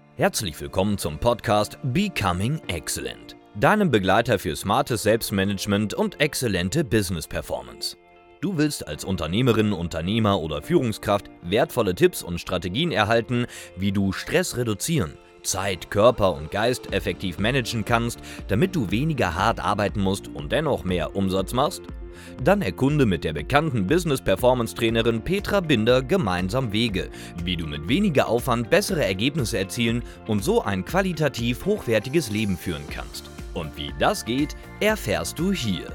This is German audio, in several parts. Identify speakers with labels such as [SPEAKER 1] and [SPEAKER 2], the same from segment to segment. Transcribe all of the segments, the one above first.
[SPEAKER 1] Herzlich willkommen zum Podcast Becoming Excellent, deinem Begleiter für smartes Selbstmanagement und exzellente Business Performance. Du willst als Unternehmerin, Unternehmer oder Führungskraft wertvolle Tipps und Strategien erhalten, wie du Stress reduzieren, Zeit, Körper und Geist effektiv managen kannst, damit du weniger hart arbeiten musst und dennoch mehr Umsatz machst? Dann erkunde mit der bekannten Business-Performance-Trainerin Petra Binder gemeinsam Wege, wie du mit weniger Aufwand bessere Ergebnisse erzielen und so ein qualitativ hochwertiges Leben führen kannst. Und wie das geht, erfährst du hier.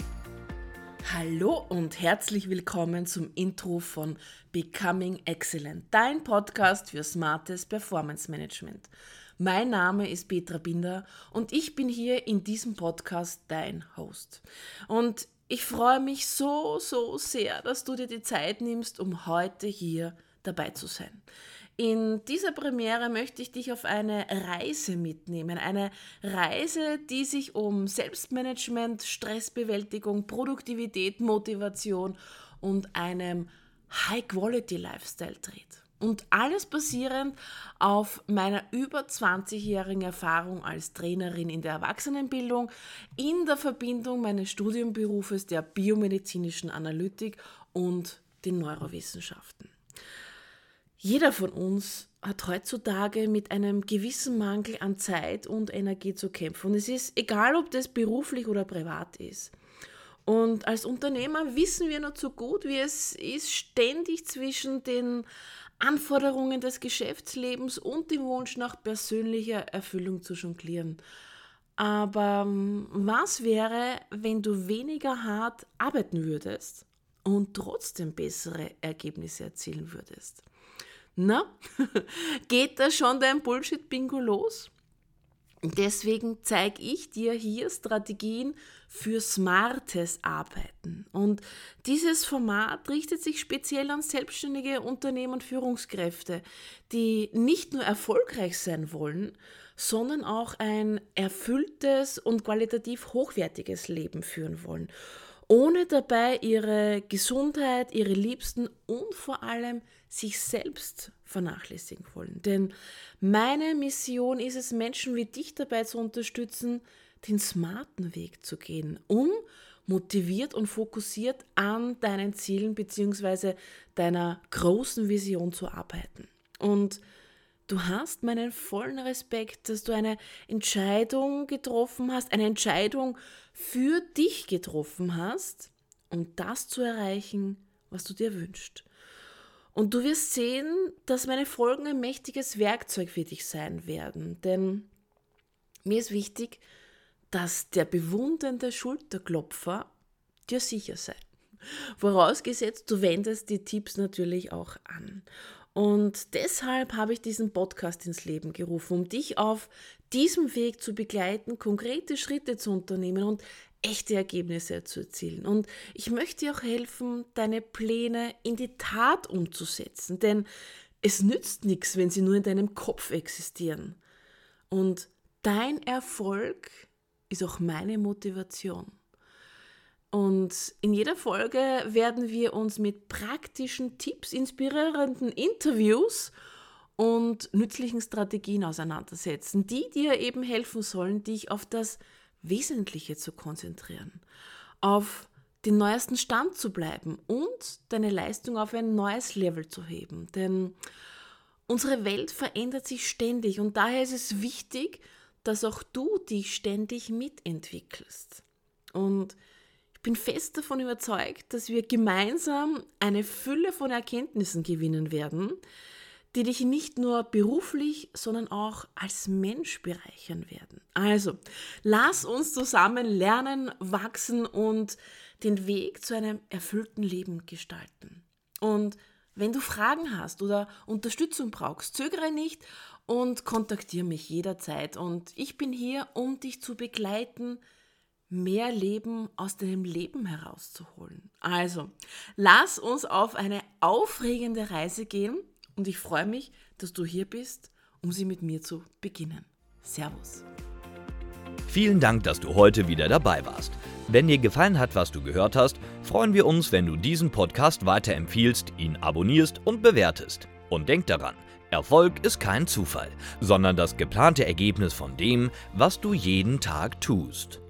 [SPEAKER 2] Hallo und herzlich willkommen zum Intro von Becoming Excellent, dein Podcast für smartes Performance Management. Mein Name ist Petra Binder und ich bin hier in diesem Podcast dein Host. Und ich freue mich so sehr, dass du dir die Zeit nimmst, um heute hier dabei zu sein. In dieser Premiere möchte ich dich auf eine Reise mitnehmen. Eine Reise, die sich um Selbstmanagement, Stressbewältigung, Produktivität, Motivation und einem High-Quality-Lifestyle dreht. Und alles basierend auf meiner über 20-jährigen Erfahrung als Trainerin in der Erwachsenenbildung, in der Verbindung meines Studienberufes der biomedizinischen Analytik und den Neurowissenschaften. Jeder von uns hat heutzutage mit einem gewissen Mangel an Zeit und Energie zu kämpfen. Und es ist egal, ob das beruflich oder privat ist. Und als Unternehmer wissen wir nur zu gut, wie es ist, ständig zwischen den Anforderungen des Geschäftslebens und dem Wunsch nach persönlicher Erfüllung zu jonglieren. Aber was wäre, wenn du weniger hart arbeiten würdest und trotzdem bessere Ergebnisse erzielen würdest? Na, geht da schon dein Bullshit-Bingo los? Deswegen zeige ich dir hier Strategien für smartes Arbeiten. Und dieses Format richtet sich speziell an selbstständige Unternehmer und Führungskräfte, die nicht nur erfolgreich sein wollen, sondern auch ein erfülltes und qualitativ hochwertiges Leben führen wollen, ohne dabei ihre Gesundheit, ihre Liebsten und vor allem sich selbst vernachlässigen wollen. Denn meine Mission ist es, Menschen wie dich dabei zu unterstützen, den smarten Weg zu gehen, um motiviert und fokussiert an deinen Zielen bzw. deiner großen Vision zu arbeiten. Und du hast meinen vollen Respekt, dass du eine Entscheidung getroffen hast, eine Entscheidung für dich getroffen hast, um das zu erreichen, was du dir wünschst. Und du wirst sehen, dass meine Folgen ein mächtiges Werkzeug für dich sein werden. Denn mir ist wichtig, dass der bewundernde Schulterklopfer dir sicher sei. Vorausgesetzt, du wendest die Tipps natürlich auch an. Und deshalb habe ich diesen Podcast ins Leben gerufen, um dich auf diesem Weg zu begleiten, konkrete Schritte zu unternehmen und echte Ergebnisse zu erzielen. Und ich möchte dir auch helfen, deine Pläne in die Tat umzusetzen, denn es nützt nichts, wenn sie nur in deinem Kopf existieren. Und dein Erfolg ist auch meine Motivation. Und in jeder Folge werden wir uns mit praktischen Tipps, inspirierenden Interviews und nützlichen Strategien auseinandersetzen, die dir eben helfen sollen, dich auf das Wesentliche zu konzentrieren, auf den neuesten Stand zu bleiben und deine Leistung auf ein neues Level zu heben. Denn unsere Welt verändert sich ständig und daher ist es wichtig, dass auch du dich ständig mitentwickelst. Und ich bin fest davon überzeugt, dass wir gemeinsam eine Fülle von Erkenntnissen gewinnen werden, die dich nicht nur beruflich, sondern auch als Mensch bereichern werden. Also, lass uns zusammen lernen, wachsen und den Weg zu einem erfüllten Leben gestalten. Und wenn du Fragen hast oder Unterstützung brauchst, zögere nicht und kontaktiere mich jederzeit. Und ich bin hier, um dich zu begleiten, mehr Leben aus deinem Leben herauszuholen. Also, lass uns auf eine aufregende Reise gehen und ich freue mich, dass du hier bist, um sie mit mir zu beginnen. Servus.
[SPEAKER 1] Vielen Dank, dass du heute wieder dabei warst. Wenn dir gefallen hat, was du gehört hast, freuen wir uns, wenn du diesen Podcast weiterempfiehlst, ihn abonnierst und bewertest. Und denk daran, Erfolg ist kein Zufall, sondern das geplante Ergebnis von dem, was du jeden Tag tust.